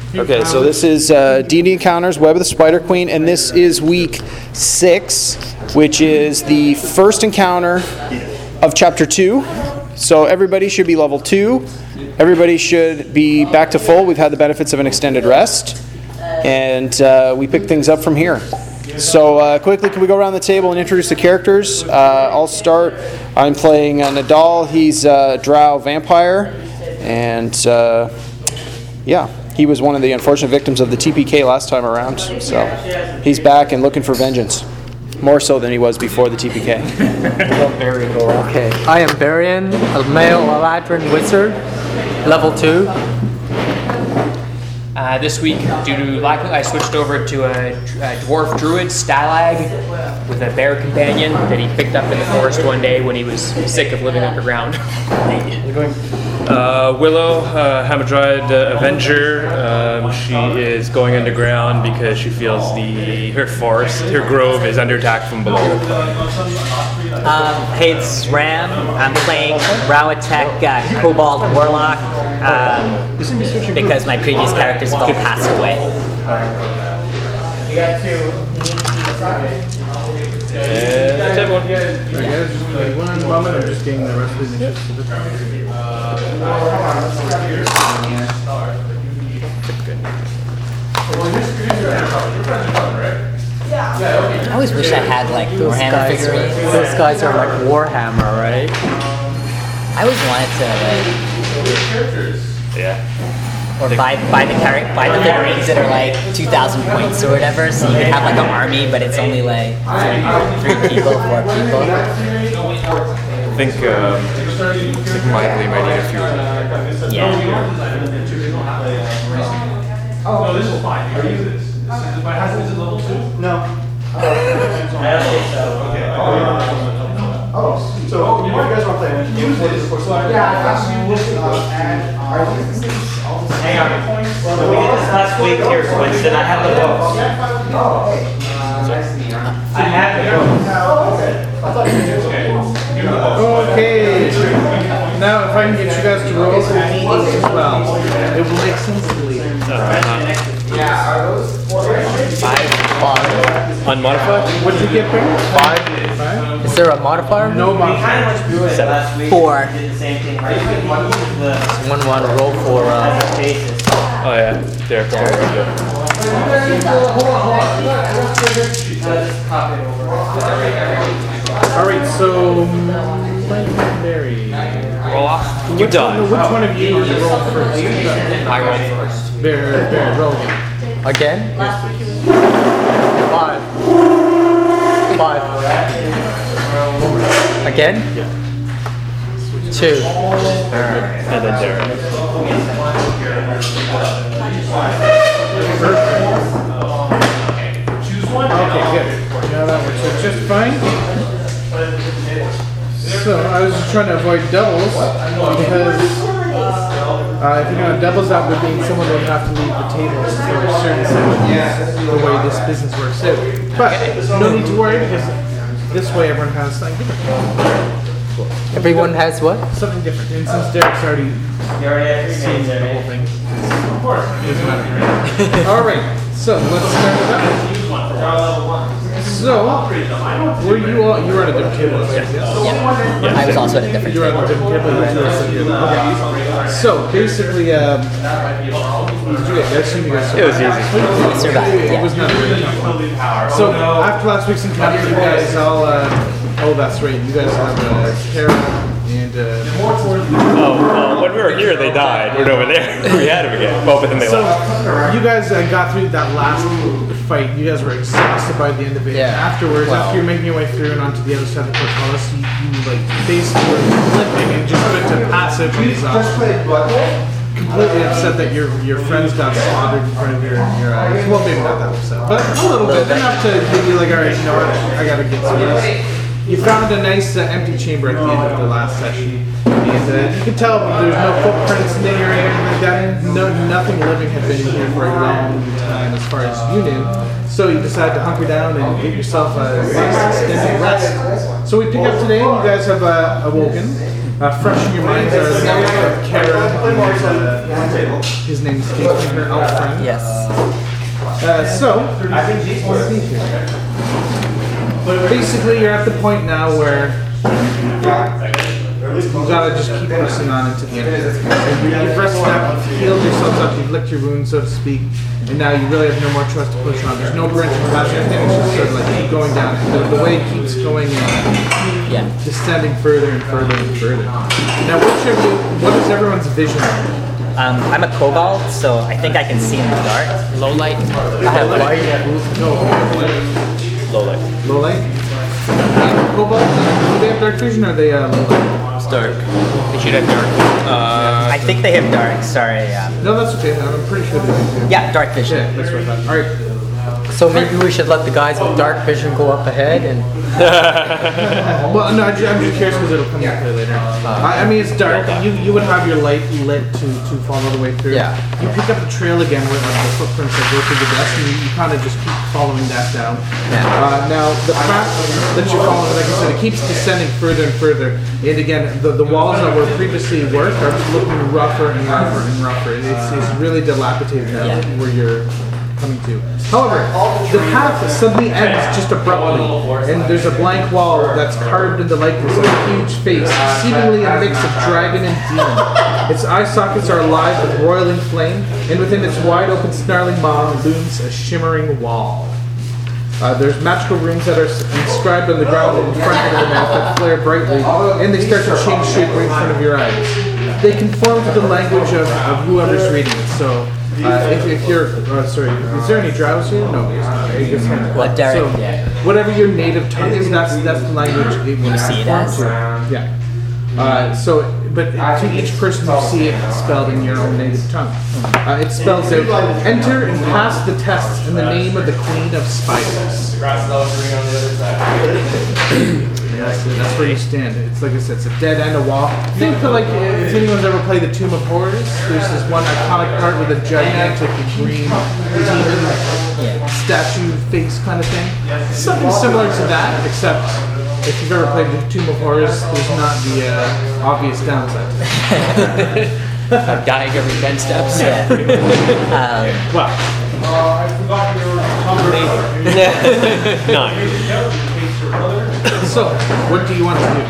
Okay, so this is D&D Encounters, Web of the Spider Queen, and this is week 6, which is the first encounter of Chapter 2. So everybody should be level 2. Everybody should be back to full. We've had the benefits of an extended rest, and we pick things up from here. So quickly, can we go around the table and introduce the characters? I'll start. I'm playing Nadal. He's a drow vampire, and yeah. He was one of the unfortunate victims of the TPK last time around, so he's back and looking for vengeance. More so than he was before the TPK. Okay, I am Barian, a male Eladrin wizard, level 2. This week, due to lack of, I switched over to a dwarf druid, Stalag, with a bear companion that he picked up in the forest one day when he was sick of living underground. Willow, Hamadryad Avenger. She is going underground because she feels her forest, her grove, is under attack from below. Hey, it's Ram. I'm playing Rawatek Kobold Warlock because my previous characters have all passed away. And that's everyone. Alright guys, just like one moment, I'm just getting the rest of the initiatives. I always wish I had like Warhammer figurines. Those guys are like Warhammer, right? I always wanted to or buy the figurines that are like 2,000 points or whatever, so you can have like an army, but it's only like 3 people, 4 people. I think Miley might need a few. Yeah. Oh, no, this is fine. Are you this? Is it level 2? No. Okay. So you guys want to play? You play this before. Yeah. Hang on. Well, we did this last week here, Winston. I have the books. I have the books. Okay. Now if I can get you guys to roll as well, it will make sense to leave. Yeah, are those 5. Unmodified? What did you get, Barry? 5. Is there a modifier? No modifier. 4. did the same thing, right? Someone want to roll for Oh yeah, Derek. Alright, so Barry. Roll off. You done. Which one of you want to roll first? I roll first. Barry, roll again. again? 5. 5. Again? 2. And then Derek. Okay, good. Now that works out just fine. So I was just trying to avoid doubles because if you're going to doubles that would mean someone would have to leave the table for certain sessions, the way this business works out. But no need to worry because this way everyone has something different. Everyone has what? Something different. And since Derek's already seen the whole thing, it doesn't matter. Alright, so let's start it up. So, were you all, you were at a different table? Right? Yeah. I was also at a different You were at table. a different table? Okay. So, basically, did you guys It was easy. Survived, It yeah. was not really tough one. So, after last week's encounter, you guys all, oh, that's right, you guys have Kara and Oh, when we were here, they died. We're over there. We had them again. Well, but then they so left. you guys got through that last fight. You guys were exhausted by the end of it. Yeah. And afterwards, after you're making your way through and onto the other side of the portcullis, you like basically were limping and just went to passive exhaustion. Completely upset that your friends got slaughtered in front of your eyes. Well, maybe not that upset, but a little bit enough to give you like, all right, you know what? I gotta get some of this. You found a nice empty chamber at the end of the last session, and you can tell there's no footprints in there or anything like that. Nothing living had been in here for a long time, as far as you knew. So you decided to hunker down and get yourself a nice extended rest. So we pick up today, and you guys have awoken. Fresh in your minds are the names of Kara and his name escapes me, her elf friend. Yes. Basically, you're at the point now where you gotta just keep pressing on into the end. You've rested up, you've healed yourselves up, you've licked your wounds, so to speak, and now you really have no more trust to push on. There's no branching past anything, it's just sort of like keep going down. The way keeps going and descending further and further and further. Now, what is everyone's vision? I'm a kobold, so I think I can see in the dark. Low light. I have light. Low light. Low light? Cobalt? Do they have dark vision or are they low light? It's dark. They should have dark. I think they have dark. Sorry. No, that's okay. I'm pretty sure they do. Yeah, dark vision. Yeah, that's what I thought. Alright. So maybe we should let the guys with dark vision go up ahead and. Well, no, I'm just curious because it'll come into play later. I mean, it's dark. You would have your light lit to follow the way through. Yeah. You pick up the trail again where the footprints that go through the dust, and you kind of just keep following that down. Now, the path that you're following, like I said, it keeps descending further and further. And again, the walls that were previously worked are looking rougher and rougher and rougher. It's really dilapidated now where you're coming to. However, the path suddenly ends just abruptly, and there's a blank wall that's carved in the likeness of a huge face, seemingly a mix of dragon and demon. Its eye sockets are alive with roiling flame, and within its wide open snarling maw looms a shimmering wall. There's magical runes that are inscribed on the ground in front of the map that flare brightly, and they start to change shape right in front of your eyes. They conform to the language of whoever's reading it, so if you're, sorry, is there any drows here? No. What, Derek? So, whatever your native tongue is, that's the language it will see it as? Yeah. But to each person you see it spelled in your own native tongue. It spells out, enter and pass the tests in the name of the Queen of Spiders. That's where you stand. It's like I said, it's a dead end, a wall. Think of like, if anyone's ever played the Tomb of Horrors, there's this one iconic part with a gigantic green demon statue face kind of thing. Something similar to that, except if you've ever played the Tomb of Horrors, there's not the obvious downside to it. I'm dying every 10 steps. Yeah. Well, I forgot your 9. So, what do you want to do?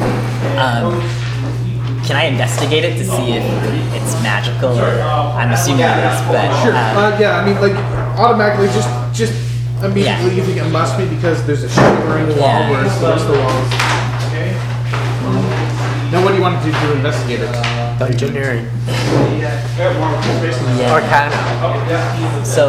Can I investigate it to see if it's magical? Or I'm assuming it is, but Sure. Yeah, I mean, like, automatically, just immediately you think it must be because there's a shimmering wall where it's the rest of the walls. Now, what do you want to do to investigate it? Engineering. Arcana. So,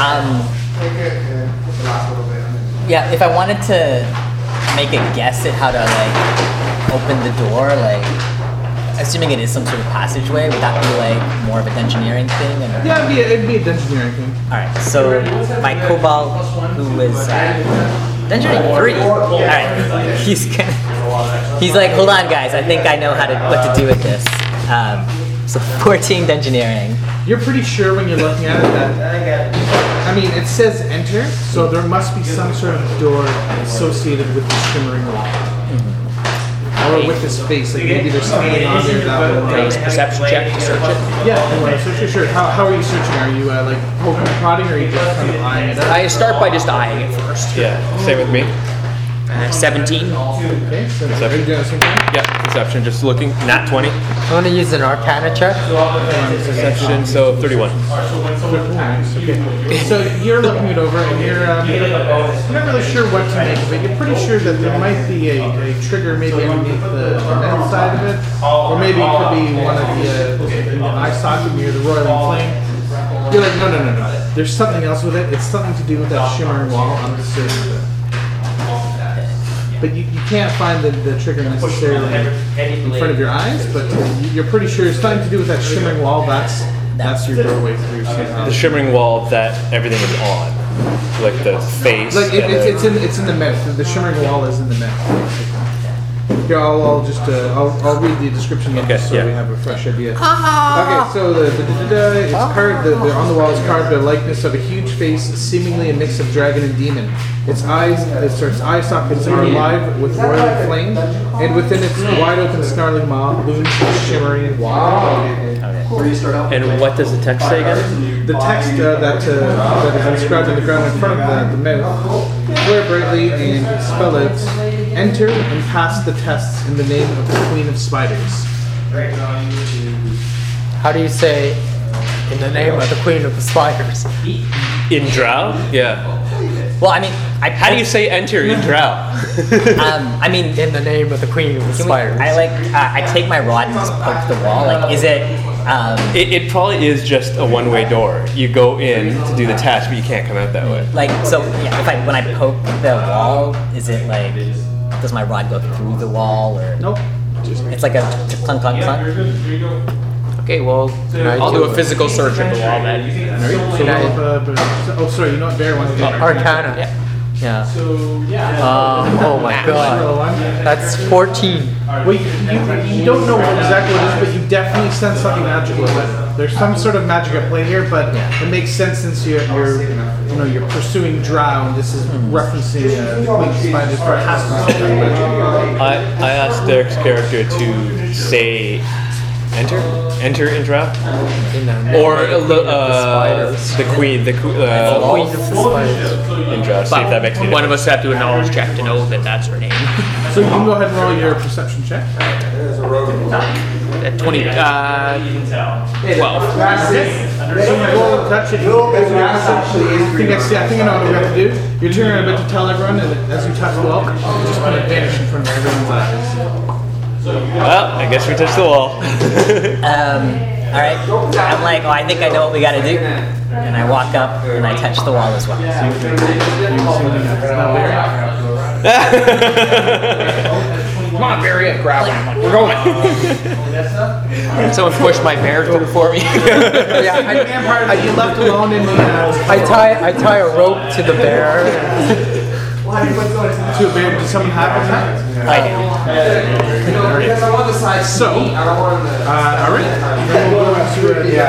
yeah, if I wanted to make a guess at how to like open the door, like assuming it is some sort of passageway, would that be like more of a dungeoneering thing? Or? Yeah, it'd be a dungeoneering thing. Alright, so my kobold who was dungeoneering 3. Alright. He's like, hold on guys, I think I know what to do with this. So 14 dungeoneering. You're pretty sure when you're looking at it that, I mean, it says enter, so there must be some sort of door associated with the shimmering wall. Or with this face, like maybe there's something on there that will... Raise perception check to search it. Yeah, you want to search it? Sure. How are you searching? Are you like poking and prodding, or are you just kind of eyeing it up? I start by just eyeing it first. Yeah, same with me. 17. Okay, so are you doing the same thing? Yeah, perception, just looking. Nat 20. I want to use an Arcana check. Perception, so 31. Okay. So you're looking it over, and you're not really sure what to make of it. You're pretty sure that there might be a trigger maybe underneath the net side of it, or maybe it could be one of the eye socket near the roiling flame. You're like, no. There's something else with it. It's something to do with that shimmering wall on the surface of it. But you can't find the trigger necessarily in front of your eyes, but you're pretty sure it's something to do with that shimmering wall. That's your doorway through somehow. The shimmering wall that everything is on. Like the face. Like it's in the myth. The shimmering wall is in the myth. Here, I'll just I'll read the description again just so we have a fresh idea. Okay, so it's carved. On the wall is carved a likeness of a huge face, seemingly a mix of dragon and demon. Its eye sockets are alive with royal flame, and within its wide open snarling maw looms a shimmering wall. And what does the text say again? The text that is inscribed on the ground in front of the mouth, glare brightly and spell out, enter and pass the tests in the name of the Queen of Spiders. How do you say in the name of the Queen of the Spiders? In Drow? Yeah. Well, I mean, How do you say enter in Drow? I mean, In the name of the Queen of the Spiders. I take my rod and just poke the wall. Like, is it? It probably is just a one-way door. You go in to do the test, but you can't come out that way. Like, so yeah, when I poke the wall, is it like? Does my rod go through the wall or? Nope. It's like a clunk clunk clunk. Okay, well, I'll do a physical search of the wall then. Sorry, you know what Bear wants to do? Arcana. Yeah. Oh my god. That's 14. Well, you don't know exactly what it is, but you definitely sense something magical about it. There's some sort of magic at play here, but it makes sense since you're pursuing Drow, and this is referencing the Queen of Spiders, for it has to be some kind of magic. I asked Derek's character to say enter in Drow, or the Queen Queen of the Spiders. in Drow. See if that makes any One of us have to do a knowledge check to know that that's her name. So you can go ahead and roll your perception check. At 20, 12. So you roll that shit. I think I know what we have to do. You're turning around a bit to tell everyone, and as you touch the wall, you just kind of vanish in front of everyone's eyes. Well, I guess we touched the wall. All right. I'm like, I think I know what we got to do, and I walk up and I touch the wall as well. Come on, Barry, grab one. We're going. Someone pushed my bear through for me. You left alone in the. I tie a rope to the bear. To a bear, did something happen to that? I do. So, alright. Then we'll go into the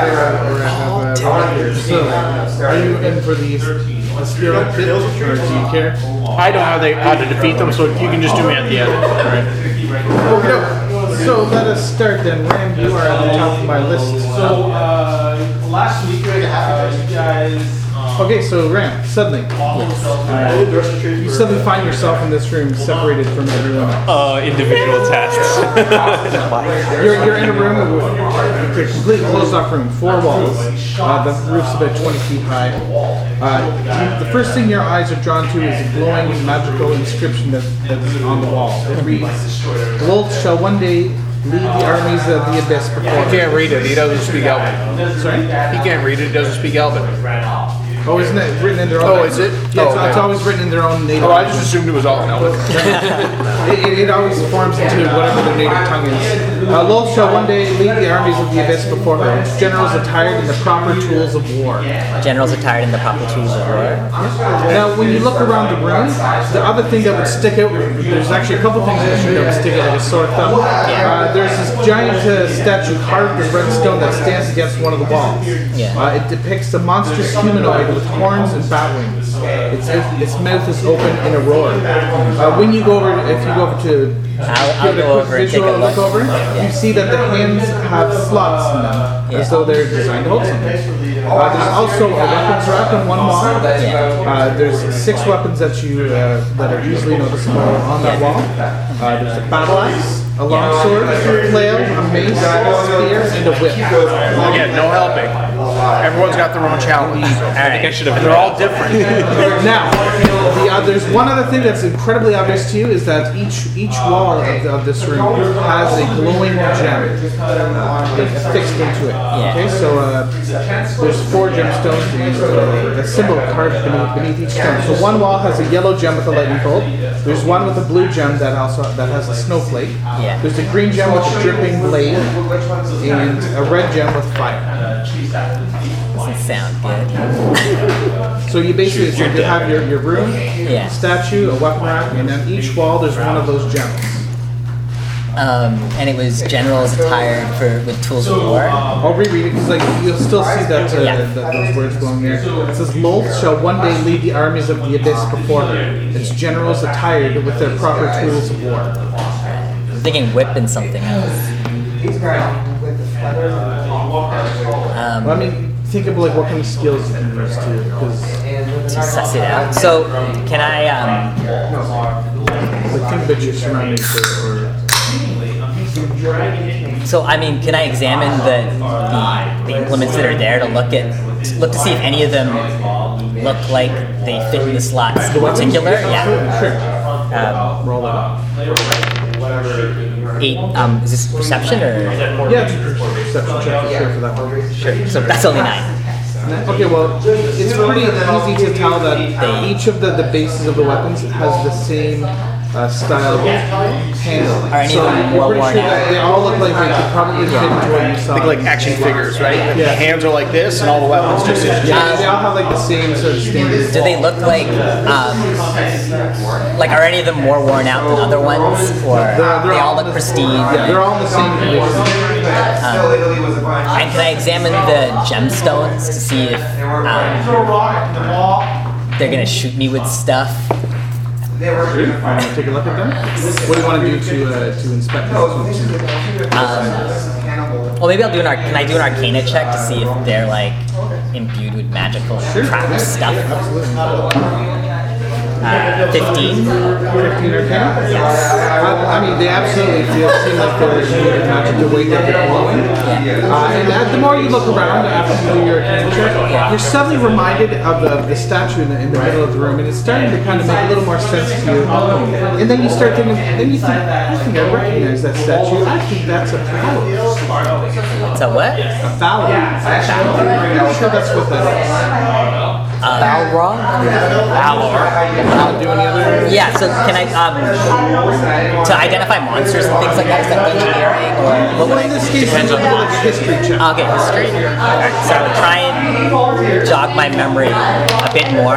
other. So, are you in for the skill bit, or do you care? I don't know how to defeat them, so you can just do me at the end. Okay, so let us start then. Ram, you are at the top of my list. So, last week, you guys. Okay, so Ram, suddenly, you suddenly find yourself in this room separated from everyone else. Individual tests. You're in a room with a completely closed off room, 4 walls. The roof's about 20 feet high. The first thing your eyes are drawn to is a glowing magical inscription that's on the wall. It reads, "Wolf shall one day lead the armies of the abyss before." He can't read it, he doesn't speak Elven. Sorry? He can't read it, he doesn't speak Elven. Oh, isn't it written in their own? Oh, is it? Yeah, Oh, it's okay. always written in their own native. Oh, I just assumed it was all Elven. It always forms into whatever their native tongue is. Lolth shall one day lead the armies of the abyss before her. Its generals attired in the proper tools of war. Generals attired in the proper tools of war. Now, when you look around the room, the other thing that would stick out, there's actually a couple things that would stick out like a sore thumb. There's this giant statue carved of red stone that stands against one of the walls. Yeah. It depicts a monstrous humanoid with horns and bat wings. Its mouth is open in a roar. When you go over, if you go over to I'll go over and take a look. you see that the hands have slots in them, as though they're designed to hold something. There's also a weapons rack on one wall. There's 6 weapons that are easily noticeable on that wall. There's a battle axe, a longsword, a flail, a mace, a spear, and a whip. Again, no helping. Everyone's got their own challenge. Alright. They're all different. Now, there's one other thing that's incredibly obvious to you is that each wall of this room has a glowing gem affixed into it. Okay, so there's 4 gemstones and a symbol carved beneath each stone. So one wall has a yellow gem with a lightning bolt. There's one with a blue gem that has a snowflake. Yeah. There's a green gem with a dripping blade, and a red gem with fire. Doesn't sound good. So you basically you have your room, Yeah. statue, a weapon rack, and on each wall there's one of those gems. and it was generals attired with tools of war. I'll reread it because like you'll still see that, Yeah. those words going there. It says, "Lolth shall one day lead the armies of the abyss before her, its generals attired with their proper tools of war." I'm thinking whip and something else. Well, I mean, think of like what kind of skills you can use To suss it out. So, can I? like think about your surroundings or So, I mean, can I examine the implements that are there to look to see if any of them look like they fit in the slots in particular? Yeah. sure. Um, Roll it up. 8. Is this perception or? Yeah, it's a perception check for sure for that one. Sure. So that's only 9. Okay, well, it's pretty easy to tell that each of the bases of the weapons has the same style of handle. Are any so of them you're well pretty worn sure out? that they all look like they could probably fit into what you saw. Think like action figures, right? The Yeah. hands are like this, and all the weapons just. Yeah, they all have like the same sort of standard. Do they look like are any of them more worn out than other ones, or they all look pristine? Yeah, they're all in the same condition. And can I examine the gemstones to see if they're gonna shoot me with stuff? Want to take a look at them? What do you want to do to inspect them? Well, maybe I'll do can I do an Arcana check to see if they're like imbued with magical trap stuff? 15. 15 Arcana? I mean, they absolutely seem like they're imbued with magic the way that they're glowing. And the more you look around after you do your Arcana check, you're suddenly reminded of the statue in the middle of the room, and it's starting to kind of make a little more sense to you. And then you start thinking, I think I recognize that statue. I think that's a phallus. It's a what? A phallus. I'm not sure that's what that is. Balrog? Do any other? Yeah, so can I, to identify monsters and things like that, is that engineering, or what would Well, in this case, it's like a history check. Okay, history. Alright, so try and jog my memory a bit more.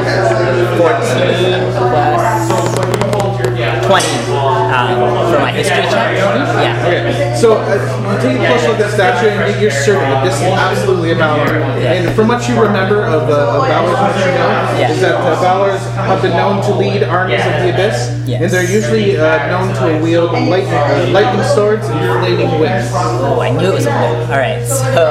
14 plus 20 for my history check. Yeah. Okay, so you take a close look at the statue and you're certain that this is absolutely a Valor. And from what you remember of Valors, what you know is that Valors have been known to lead armies of the Abyss, Yes. and they're usually known to wield lightning swords and flaming whips. Oh, I knew it was a whip. Alright, so,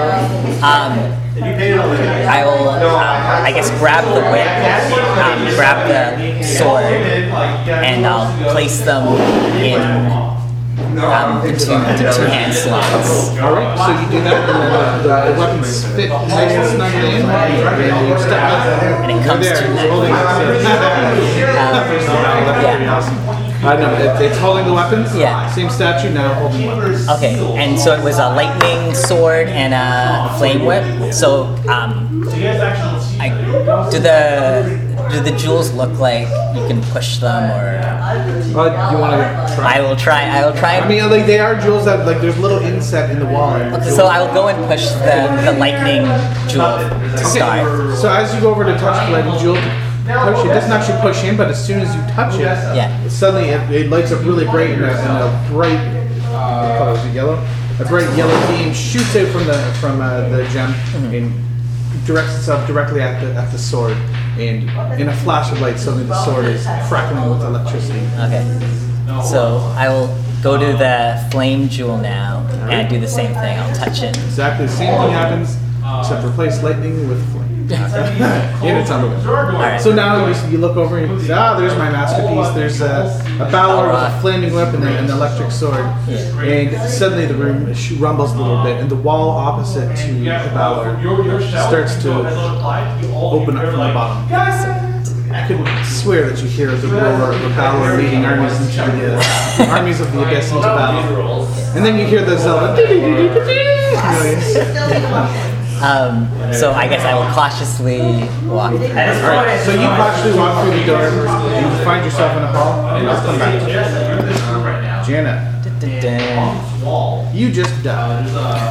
I will, I guess, grab the whip, grab the sword, and I'll place them in the two hand slots. Alright, so you do that, and then the weapons fit nice and snugly in, and you step up. And it comes there, to it's that. holding no, it's holding the weapons. Yeah. Same statue, now holding weapons. Okay, and so it was a lightning sword and a flame whip. So, do the jewels look like you can push them, or? You want to try? I will try. I mean, like they are jewels that like there's a little inset in the wall. Okay, so I will go and push the lightning jewel to start. So as you go over to touch the lightning jewel, push it doesn't actually push in, but as soon as you touch it, suddenly it lights up really bright and a bright what color is it, yellow? A bright yellow beam shoots out from the gem and directs itself directly at the sword. And in a flash of light, suddenly the sword is crackling with electricity. Okay. So I will go to the flame jewel now and do the same thing. I'll touch it. Exactly the same thing happens, except replace lightning with flame. And it's on the way. Alright. So now you look over and you say, there's my masterpiece. There's a Balor with a flaming whip and an electric sword. And suddenly the room rumbles a little bit, and the wall opposite to the Balor starts to open up from the bottom. I could swear that you hear the roar of the Balor leading armies into the armies of the Abyss into battle. And then you hear the Zelda noise. So I guess I will cautiously walk. Alright, so you cautiously walk through the door and you find yourself in a hall, and I'll come back to you. Janet, you just died.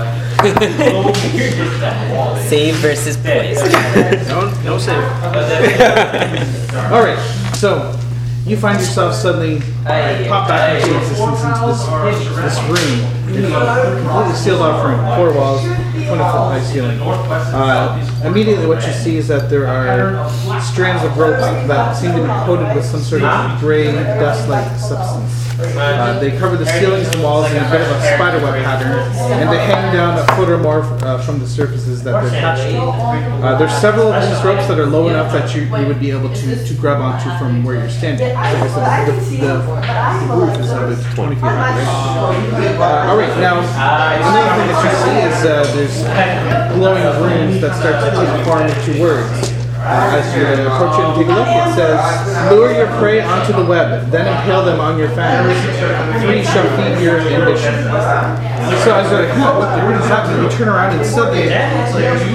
Save versus poison. No save. Alright, so you find yourself suddenly pop back into existence into this room. It's completely sealed off room, 4 walls, 20-foot high ceiling. Immediately what you see is that there are strands of ropes that seem to be coated with some sort of gray, dust-like substance. They cover the ceilings and walls in a bit of a spiderweb pattern, and they hang down a foot or more from the surfaces that they're attached to. There's several of these ropes that are low enough that you would be able to grab onto from where you're standing. Like I said, the roof is about 20 feet high. Right? All right, now another thing that you see is there's glowing runes that start to take form into words. As you approach it and take a look, it says, "Lure your prey onto the web, then impale them on your fangs. 3 shall feed your ambition." So as you're like, what is happening? You turn around and suddenly there's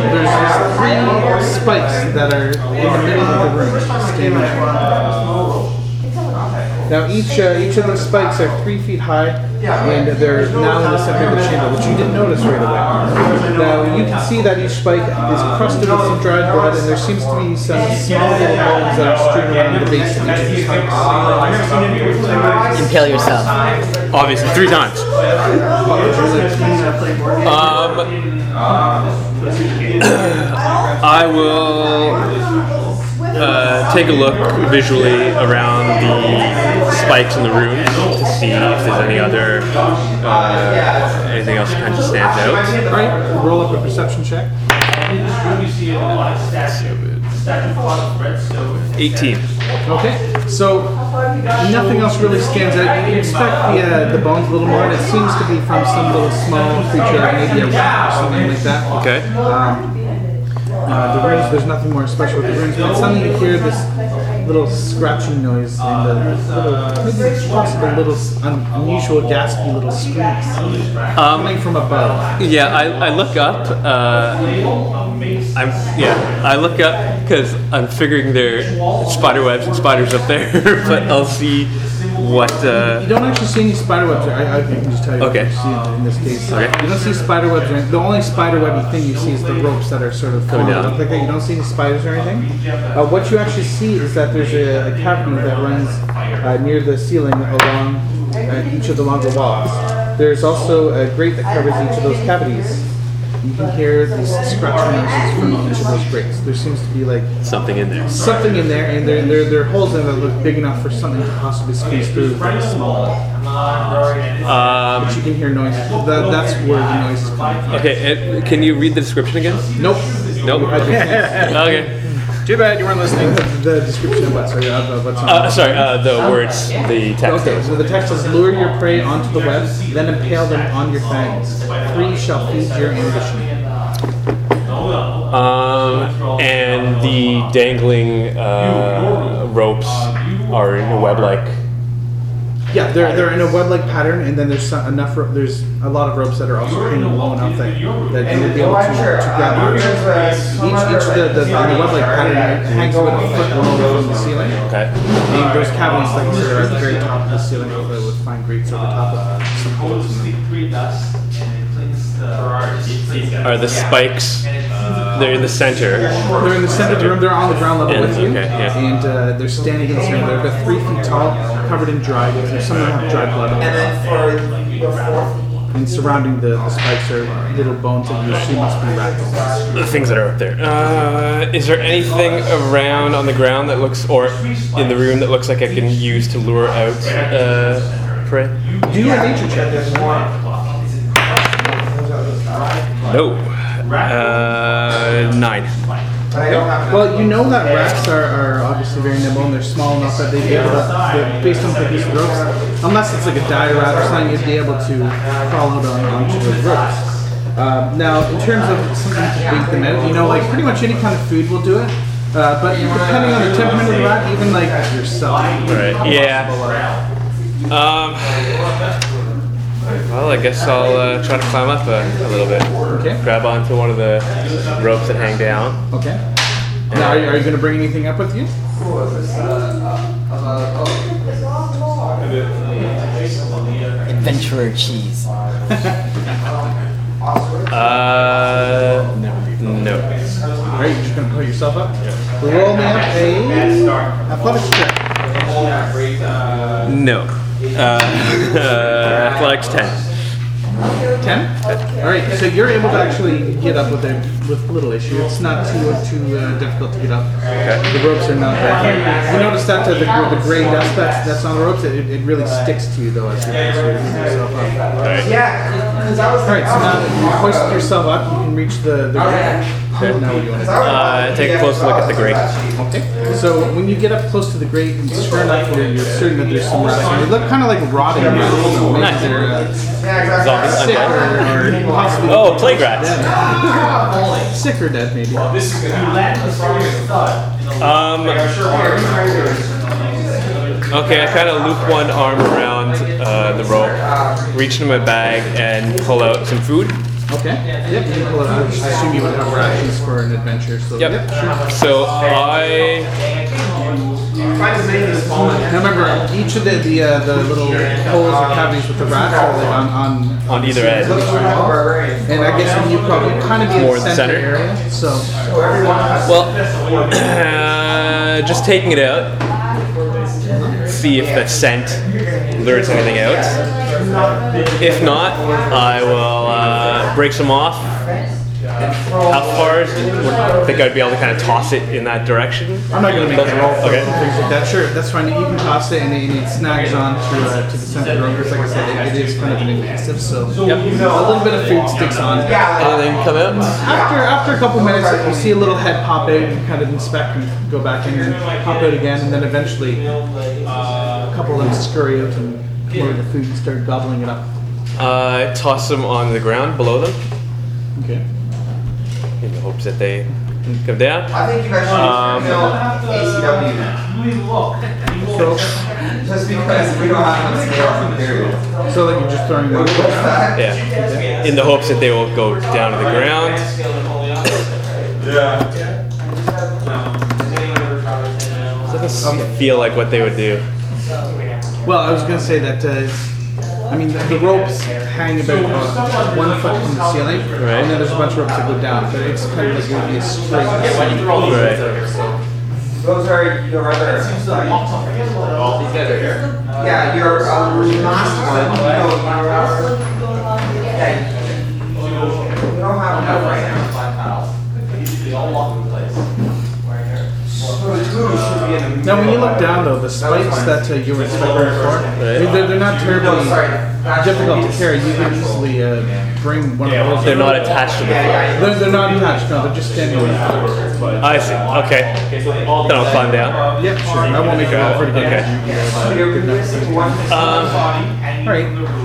3 spikes that are in the middle of the room, standing there. Now each of those spikes are 3 feet high, and they're now in the center of the chamber, which you didn't notice right away. Now you can see that each spike is crusted with some dried blood, and there seems to be some small little bones that are strewn around the base of each of the spikes. Impale yourself. Obviously, 3 times. I will take a look visually around the spikes in the room to see if there's any other anything else that kind of stands out. All right, roll up a perception check. 18. Okay, so nothing else really stands out. You expect the bones a little more, and it seems to be from some little small creature, maybe a rat or something like that. Okay. The runes, there's nothing more special with the runes, but suddenly you hear this little scratching noise and maybe possible little unusual gaspy little screams coming from above. Yeah, I look up. I look up because I'm figuring there are spider webs and spiders up there, but I'll see what. You don't actually see any spider webs. I can just tell you Okay. what you see in this case. Okay. You don't see spider webs. The only spider webby thing you see is the ropes that are sort of Coming down. up like that. You don't see any spiders or anything. What you actually see is that there's a cavity that runs near the ceiling along each of the longer walls. There's also a grate that covers each of those cavities. You can hear these scratching noises from each of those grates. There seems to be like something in there. something in there, and there are holes in it that look big enough for something to possibly squeeze through very small. But you can hear noise. That's where the noise is coming from. Okay, can you read the description again? Nope. Nope. Okay. Too bad you weren't listening. The description of what? Sorry, of what's on. The words, the text. Okay, so the text says, "Lure your prey onto the web, then impale them on your fangs. 3 shall feed your ambition." And the dangling ropes are in a web-like. Yeah, they're in a web-like pattern, and then there's there's a lot of ropes that are also hanging low enough that you would be able to grab onto. Each on the web-like pattern hangs about a foot below from the ceiling. Okay. And those cavities, like I said, are at the very top of the ceiling, with fine grates over top of some holes in them. Are the spikes? They're in the center. They're in the center of the room. They're on the ground level with you, Okay, yeah. and they're standing in the center. They're about 3 feet tall, covered in dried. Some of them have dried blood on them. And surrounding the spikes are little bones that you assume must be rat bones. The things that are up there. Is there anything around on the ground that looks, or in the room that looks like I can use to lure out prey? Do a nature check. No. 9. Well, you know that rats are obviously very nimble, and they're small enough that they'd be able to, based on the piece of ropes, unless it's like a dire rat or something, you'd be able to crawl out onto those ropes. Now, in terms of something to bait them out, you know, like pretty much any kind of food will do it. But depending on the temperament of the rat, even like yourself. Right. Yeah. Well, I guess I'll try to climb up a little bit. Okay. Grab onto one of the ropes that hang down. Okay. Now, are you going to bring anything up with you? Adventurer cheese. No. Alright, you're just going to put yourself up? Yeah. Roll me up a athletics check. No. Athletics 10. 10? Alright, so you're able to actually get up with little issue. It's not too difficult to get up. Okay. The ropes are not that hard. You notice that the gray dust that's on the ropes, it really sticks to you though as you're getting yourself up. Alright, so now you hoist yourself up, you can reach the grate. Now what do you want to do? Take a close look at the grate. Okay. So when you get up close to the grate, and sure enough, you're certain that there's some rats. They look kind of like rotting rats. Maybe Nice. they're Zombies. sick or possibly Oh, plague rats. sick or dead, maybe. Okay, I kind of loop one arm around the rope, reach into my bag, and pull out some food. Okay. Yep. You can pull it out. I assume you would have rations for an adventure. So Yep. sure. So I. Now remember, each of the little holes or cavities with the rats are like On either end. And I guess you probably kind of be More in in the the center center? area. So Well, just taking it out. See if the scent lures anything out. If not, I will break some off. How far? I think I'd be able to kind of toss it in that direction. I'm not going to make a roll for Okay. things like that. Sure, that's fine. You can toss it and it snags on to the center of the rope. Because like I said, it is kind of an invasive, so a little bit of food sticks on. Anything come out? After a couple minutes, you see a little head pop out. You kind of inspect and go back in and pop out again, and then eventually a couple of them scurry out and come over the food and start gobbling it up. Toss them on the ground below them Okay. in the hopes that they come down. I think you guys should ACW now. So, Just because we don't have enough scale from period. so like you're just throwing them. Yeah. In the hopes that they will go down to the ground. Doesn't feel like what they would do. Well, I was going to say that. I mean, the ropes hang about 1 foot from the ceiling, Right. and then there's a bunch of ropes that go down. But it's kind of like going to be a straight descent. Right. Those are your other. Yeah, your last one. You don't have enough right now. Now, when you look down, though, the spikes that you were expecting before, I mean, they're not terribly difficult to carry. You can easily bring one of those. They're not attached to the floor. They're not attached. No, they're just standing on the floor. I see. Okay. Then I'll climb down. Yep, sure. I won't make you roll for it again. Okay. Good enough. All right.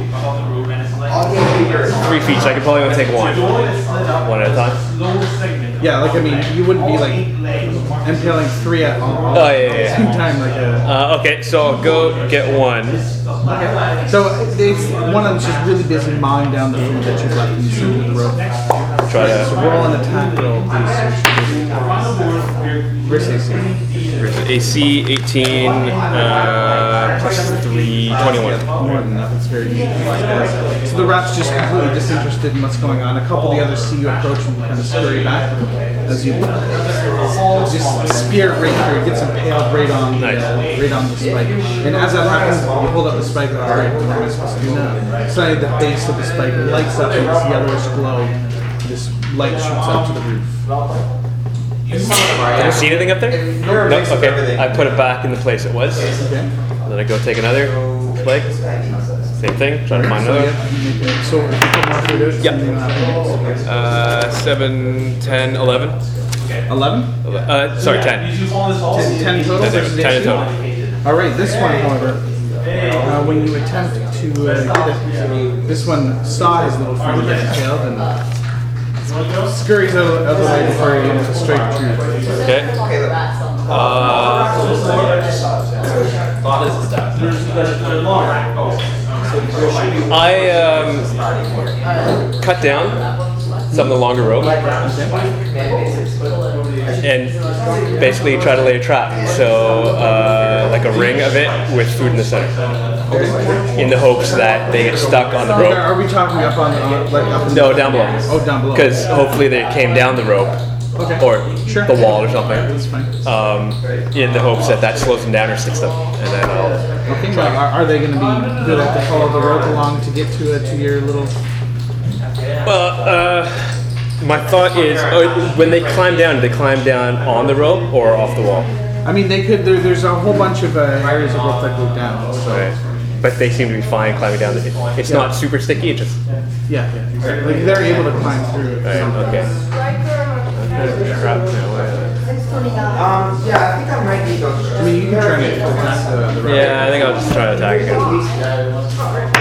3 feet, so I could probably only take one at a time. Yeah, like I mean, you wouldn't be like impaling 3 at all Oh, yeah, at the yeah. same time, like a. Okay, so I'll go get one. Okay. So it's one of them's just really busy mowing down the food that you've left in the center of the rope. Try So to roll an attack roll, please. Versus AC. AC 18 plus 3, 21. More than that, it's very easy. So the rat's just completely disinterested in what's going on. A couple of the others see you approach and kind of scurry back as you just spear right through. It gets impaled right on the right on the spike. And as that happens, you hold up the spike. Like, all right, what am I supposed to do now? Suddenly, the base of the spike lights up and you see yellowish glow. This light shoots up to the roof. Can I see anything up there? No? Okay. I put it back in the place it was. Okay. Then I go take another spike. Same thing. Try to find So, another. yeah, you make it- so if you put more food out, Yep. something will happen. 7, 10, 11. 11? Sorry, 10. 10 total? 10 versus in AC? total. Alright, this one, however, when you attempt to get it, this one saw his little friend get impaled and scurries out of the way before he aims a straight true. Okay. I cut down some of the longer rope and basically try to lay a trap. So like a ring of it with food in the center, in the hopes that they get stuck on the rope. Are we talking up on like up in No, down below. Oh, down below. Because hopefully they came down the rope or the wall or something. That's fine. In the hopes that slows them down or sticks them, and then I'll. Okay. Well, are they going to be good at to follow the rope along to get to your little? Well, my thought is, when they climb down, do they climb down on the rope or off the wall? I mean, they could. There's a whole bunch of areas of rope that go down. So. Right. But they seem to be fine climbing down. It's not super sticky. It just. Yeah. Exactly. Like they're able to climb through. Right, okay. Yeah, I think I might need those. I mean, you can try to attack the rope. Yeah, I think I'll just try to attack again.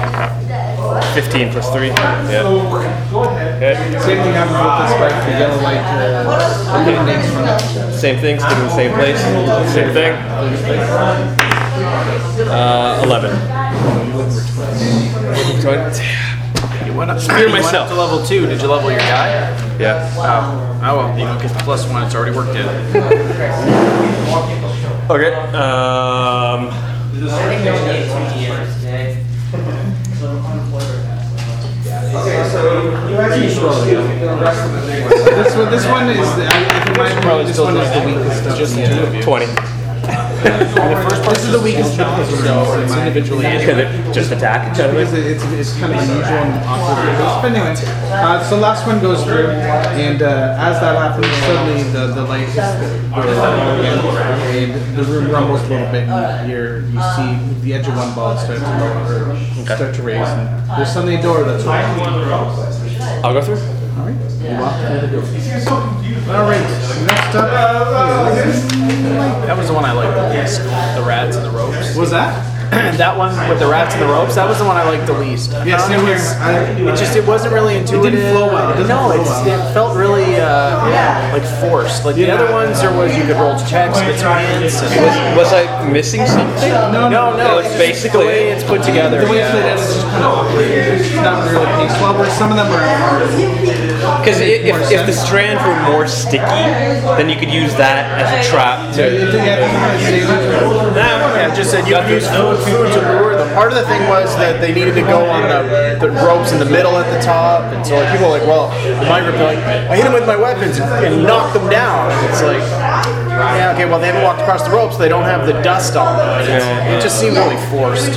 15 plus 3. Yeah. Okay. Same thing happens with the spike. The yellow light illuminates from it. Same thing. Stick in the same place. Same thing. 11. You went up, Spear you went myself. up to level 2. Did you level your guy? Yeah. Oh well, you don't get the +1. It's already worked in. Okay. Okay, so you guys need to roll the rest of the thing. This one is. I think this one is the weakest of Just the two of you. 20. This is the weakest because we're It's individually. Because it just attack each other. Because it's kind of unusual and awkward. But anyway, so last one goes through, and as that happens, suddenly the light hits the again, and the room rumbles a little bit. And you see the edge of one ball start to lower, start to raise, and there's suddenly a door that's open. I'll go through. All right, you walk through the door. All right, next up That was the one I liked the least. The rats and the ropes. was that. That one with the rats and the ropes. That was the one I liked the least. Yes, same here. It wasn't really intuitive. didn't flow well. It doesn't No, flow well. it felt really like forced. Like the other ones, there was you could roll checks, bits of hints. And Was I missing something? no, It's it's basically the way it's put together. The way it's laid out is just kind of it's not really paced well. Where some of them are. Because if the strands were more sticky, then you could use that as a trap to. Yeah, just said you could use food to lure them. Part of the thing was that they needed to go on the ropes in the middle at the top, and so like, people were like, well, the migrant would be like, I hit them with my weapons and knock them down. And it's like, yeah, okay, well they haven't walked across the ropes, they don't have the dust on them. It just seemed really forced.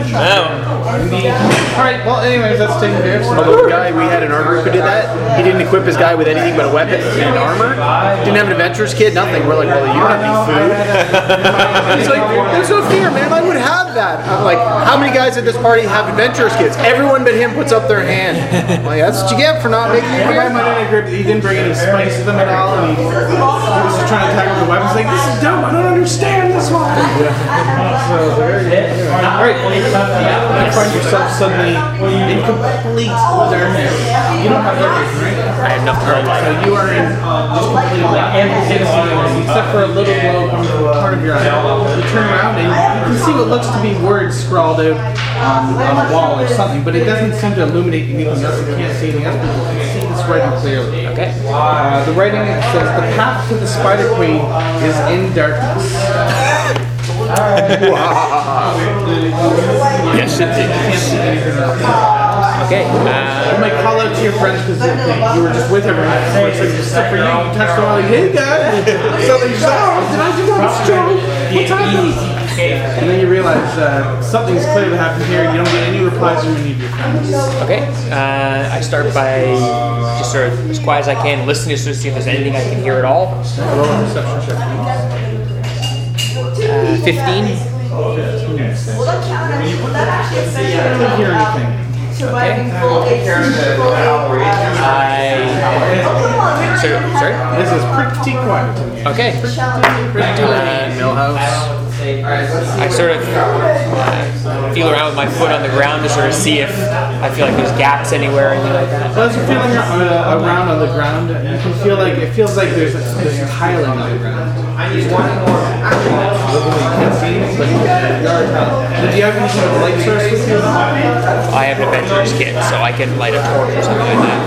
Alright, well, anyways, that's taken care of. Although the guy we had in our group who did that, he didn't equip his guy with anything but a weapon and armor. Didn't have an adventurer's kit, nothing. We're like, well, you don't have any food. He's like, there's no fear, man. I would have that. I'm like, how many guys at this party have adventurer's kits? Everyone but him puts up their hand. I'm like, that's what you get for not making your The guy beer. might have agreed that he didn't bring any spice to them at all, and he was just trying to attack with the weapons. Like, this is dumb. I don't understand this one. So, very good. Alright, you find yourself suddenly in complete darkness. You don't have darkness, right? I have nothing to So you are in just complete blackness, except for a little glow on part of your eye. You turn around and you can see what looks to be words scrawled out on a wall or something, but it doesn't seem to illuminate anything else. You can't see anything else, but you can see this writing clearly. Okay. The writing says, "The path to the Spider Queen is in darkness." Yes, it is. Okay. You might call out to your friends because you were just with everyone. So it's like, except for you, you touched them all like, "Hey guys!" Something's wrong. Did I do that strong? What's happening? And then you realize something's clearly happened here. You don't get any replies from any of your friends. Okay. I start by just sort of as quiet as I can, listening to see if there's anything I can hear at all. Roll a perception check. 15. You don't hear anything. Sorry? This is pretty quiet to me. Okay. Millhouse. I sort of feel around with my foot on the ground to sort of see if I feel like there's gaps anywhere or anything like that. So as you're feeling around on the ground, you can feel like it feels like there's tiling on the ground. You can't see, but there are tiles. Do you have any sort of light source with you? I have an adventurer's kit, so I can light a torch or something like that.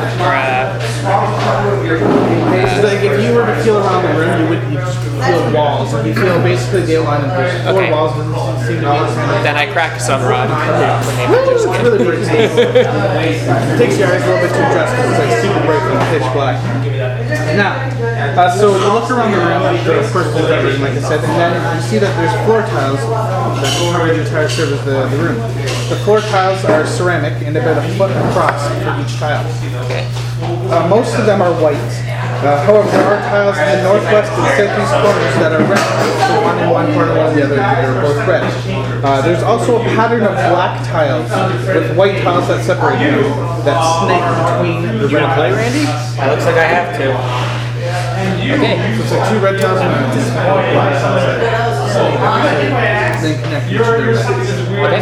It's like if you were to feel around the room, you just feel walls. And you feel basically the outline of there's four Okay. walls that seem to be Then I crack a sunrod. It's really pretty. It takes your eyes a little bit to adjust because it's like super bright and pitch black. Now, so you look around the room, of course there's that room, like I said, and then you see that there's floor tiles that cover the entire surface of the room. The floor tiles are ceramic and about a foot across for each tile. Most of them are white. However, there are tiles in the northwest and southeast corners that are red. So one in one corner, one in the other, they're both red. There's also a pattern of black tiles with white tiles that separate them, that snake between the red tiles. Randy? It looks like I have to. Okay. So it's like two red tiles and a black tiles that then connect each other. Okay.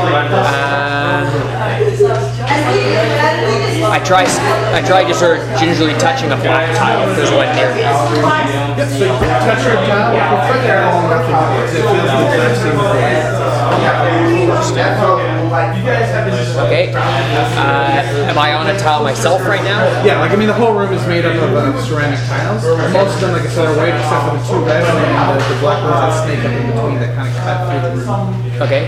I try just sort of gingerly touching a black tile if there's one near me. Yeah, so you touch your tile, you put it on nothing. It feels the exact same way. Okay. Am I on a tile myself right now? Yeah, like I mean, the whole room is made up of ceramic tiles. Most of them, like I said, are white, except for the two red and the black ones that snake up in between that kind of cut through the room. Okay.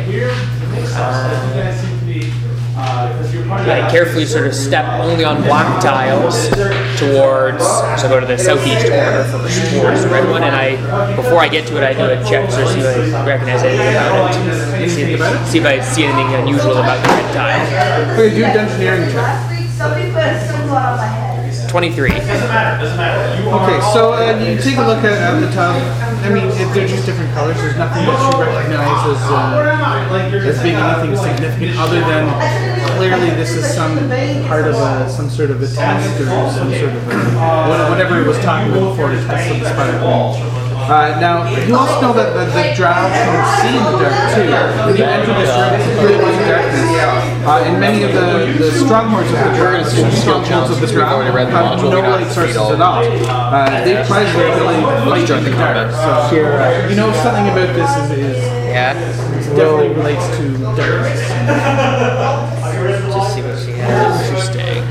I carefully sort of step only on black tiles towards, so go to the southeast corner first, towards the red one, and before I get to it, I do a check to see if I recognize anything about it. See if I see anything unusual about the red tile. Okay, do an engineering check. Somebody put a symbol on my head. 23. Okay, so you take a look at the tile. I mean, they're just different colors. There's nothing that you recognize as being anything significant other than clearly this is some part of some sort of a test or some sort of whatever it was talking about before to test of the spider queen. Now, you also know that the drow can see in the dark too. When you enter this room, it's completely in darkness. And many of the strongholds of the birds and strongholds of the drow have no light sources at all. They prize their ability to fight in the dark. So, you know something about this is definitely relates to darkness. Just see what she has. Interesting.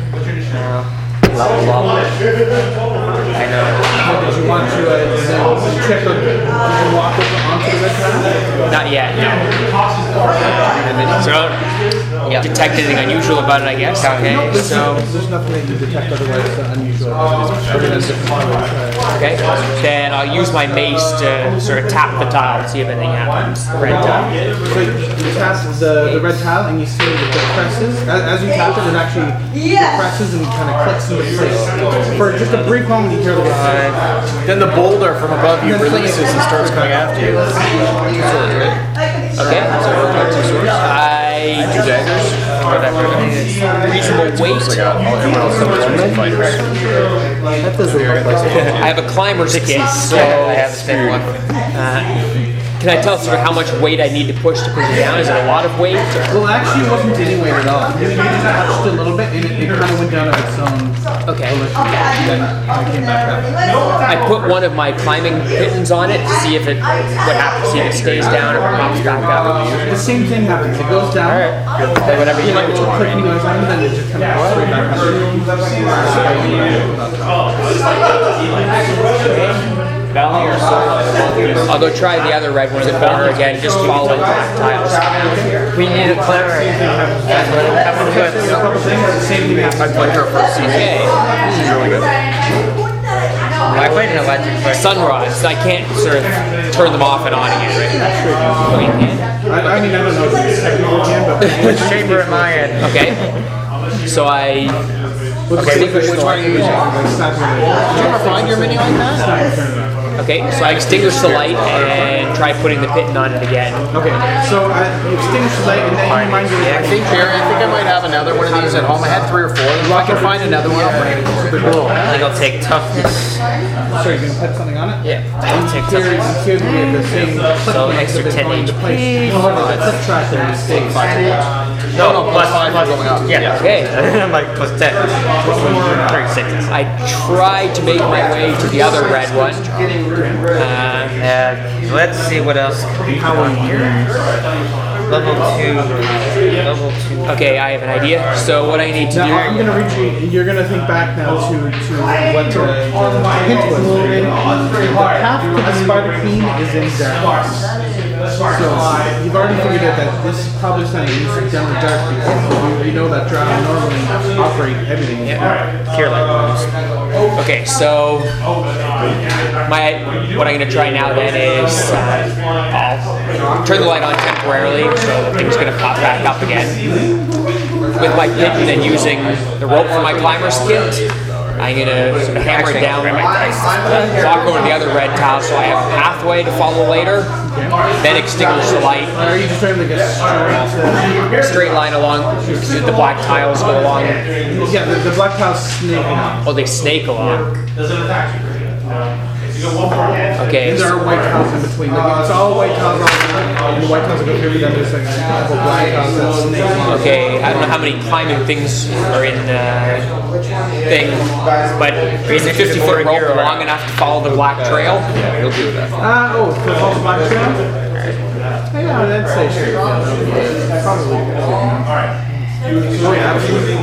I know. Did you want to check did you walk over onto the red tile? Not yet, no. So, detect anything unusual about it, I guess. Okay, so. There's nothing that you detect otherwise unusual. Okay, then I'll use my mace to sort of tap the tile and see if anything happens. The red tile. So you tap the red tile and you see that it presses. As you tap it, it actually presses and kind of clicks into place. For just a brief moment, you hear the Then the boulder from above you releases and starts coming after you. Okay, so I Two daggers. reasonable weight. That doesn't look like it. I have a climber's kit, so I have the same one. can I tell sort of how much weight I need to push to push it down? Is it a lot of weight? Well, actually, it wasn't any weight at all. You just touched it a little bit, and it kind of went down on its own. Okay. Volition, and then it came back up. I put one of my climbing pittons on it to see if it what happens, see if it stays down or pops back up. The same thing happens. It goes down. Then whatever you Like like. a little clicking noise on it, and then it just kind of goes straight back up. I'll go try the other red one in the corner again, just following black tiles. We need a clever. I played her for a season. Okay. She's really good. I played an electric first. Sunrods, I can't sort of turn them off and on again, right? Oh, you can? I mean, I don't know if it's technical again, but Chamber at my end. Okay. So I extinguish the light. Did you ever find your mini like that? Okay, so I extinguish the light and try putting the pitten on it again. Okay, so you extinguish the light and then you remind you I think, Jerry, I think I might have another one of these at home. I had 3 or 4. If I can find another one, I'll bring it. Cool. I think I'll take toughness. Sorry, you're going to put something on it? Yeah, I'll take Here, toughness. here we have the same clip So notes extra that they 10 go into HP. place. However, the clip track there stays. No, plus 5 going up. Yeah. Okay. I'm like plus 10. 36. I try to make my way to the other red one. Let's see what else can be on here. Level 2. Level 2. Okay, I have an idea. So what I need to Now, I'm do. going to retreat. You're going to think back now to what the hint was. The path to the Spider Queen is in darkness. So you've already figured out that this is probably something that needs to be done in dark because you know that drow normally operate everything in dark. Cure light. Okay, so what I'm going to try now then is I'll turn the light on temporarily, so the thing's going to pop back up again. With my pigeon and using the rope from my climber's kit, I'm going to sort of hammer it down, walk over to the other red tile so I have a pathway to follow later, then extinguish the light. Are you just trying to get straight line along, the black tiles go along. Yeah, the black tiles snake along. Oh, they snake along. Okay. There are white tiles in between. Like, it's all white tiles all around. The white tiles that go through, then there's like a couple black tiles that snake along. Okay, I don't know how many climbing things are in thing, but is a 50-foot rope long enough to follow the black trail? Yeah, he'll do that. To follow the black trail? Yeah, I'd say sure. Yeah, probably. Oh yeah, absolutely.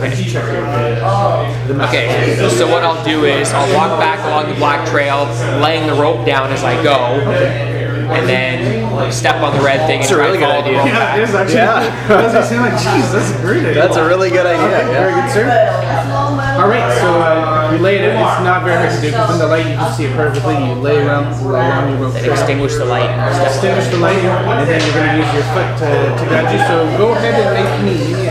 Okay, so what I'll do is I'll walk back along the black trail, laying the rope down as I go, and then step on the red thing and try to follow the rope back. Yeah, it is actually. That's what I seem like, geez, that's a great idea. That's a really good idea. Okay, very good, sir. Alright, so you laid it. It's not very hard to do because in the light you can see it perfectly. You lay around along your rope. Then extinguish the light. Extinguish the light, and then you're going to use your foot to guide you. So go ahead and make me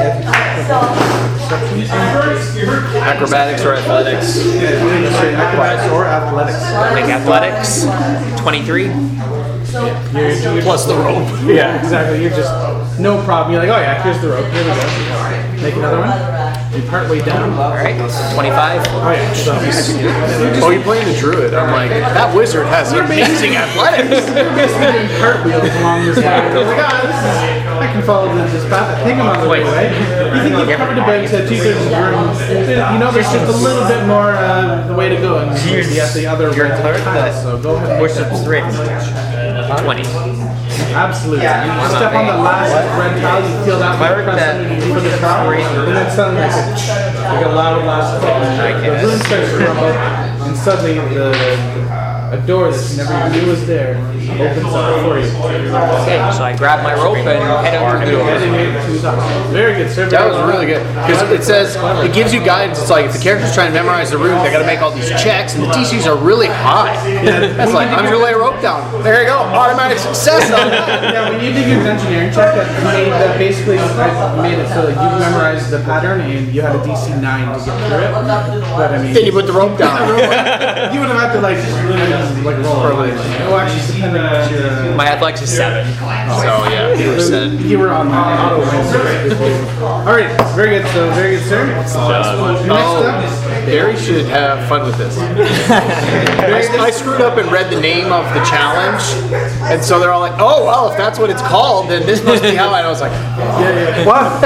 Acrobatics or athletics? Acrobatics or athletics. Make athletics. 23. Plus the rope. Yeah, exactly. You're just no problem. You're like, oh yeah, here's the rope. Here we go. Make another one. You part way down. All right, 25. Oh yeah. So you're playing the druid. I'm like, that wizard has amazing athletics. You're basically doing cartwheels along this line. You're like, I can follow this path. I think I'm on the right way. You think you've covered about 2/3 of the room. You know, there's just a little bit more the way to go, and you have the other red tiles. So go ahead. Push up 3. 20. Absolutely. You step on the last red tile, you feel that one press underneath for the top, and then suddenly like a loud blast. The room starts to rumble, and suddenly a door that you never even knew was there opens up for you. Okay, so I grab my rope and head out through the door. Very good, sir. That was really good because it says it gives you guidance. It's like if the character's trying to memorize the room, they got to make all these checks, and the DCs are really high. That's like I'm gonna lay a rope down. There you go, automatic success on that. Yeah, when you did your engineering check, that basically made it so that you memorized the pattern and you had a DC 9 to get through it. But I mean, then you put the rope down. You would have had to like roll. Oh, actually, depending on your. My athletics is 7. So yeah, you were on auto. All right, very good. So very good, sir. Next up, Barry should have fun with this. I screwed up and read the name of the challenge, and so they're all like, "Oh well, if that's what it's called, then this must be how." And I was like, "Yeah, what?"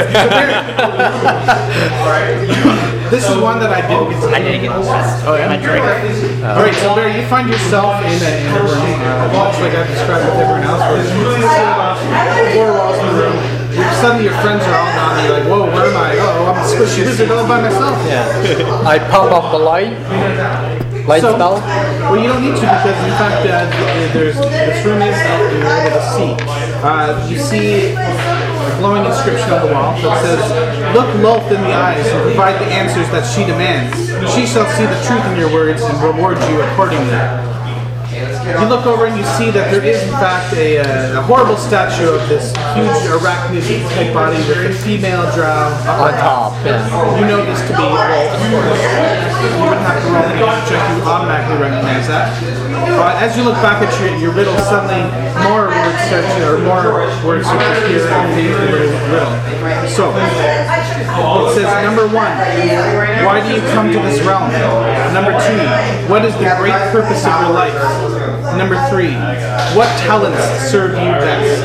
This is one that I didn't get to. I didn't get this. Oh yeah. All right, so Barry, you find yourself in a room, much like I described with everyone else, where there's 4 walls in the room. Suddenly your friends are all gone. You're like, whoa, where am I? Oh, I'm a squishy wizard all by myself. Yeah. I pop up the light. Light spell? Well, you don't need to because, in fact, this room is you're able to see. You see a glowing inscription on the wall that says, "Look Lolth in the eyes and provide the answers that she demands. She shall see the truth in your words and reward you accordingly." You look over and you see that there is in fact a horrible statue of this huge arachnid type body with a female drow on top. Yeah. You know this to be Lolth, of course. You wouldn't have to roll an nature check, you automatically recognize that. As you look back at your riddle, suddenly more words start to appear underneath the riddle. So, it says, number 1, why do you come to this realm? Number 2, what is the great purpose of your life? Number 3, what talents serve you best?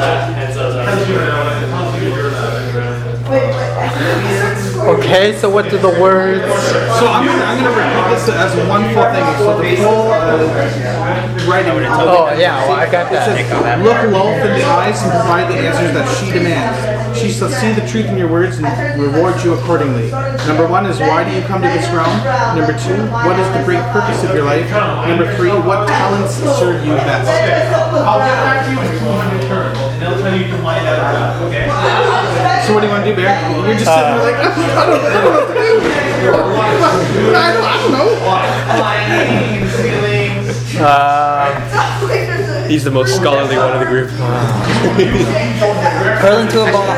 Okay, so what do the words? So I'm gonna repeat this as one full thing. So the full writing. Oh yeah, well, I got that. Says, look Lolth in the eyes and provide the answers that she demands. She shall see the truth in your words and reward you accordingly. Number 1 is why do you come to this realm? Number 2, what is the great purpose of your life? Number 3, what talents serve you best? I'll get back to you in 2 turns. So what do you want to do, Bear? You're just sitting there like, I don't know what to do. I don't know. He's the most scholarly one of the group. Curl into a ball.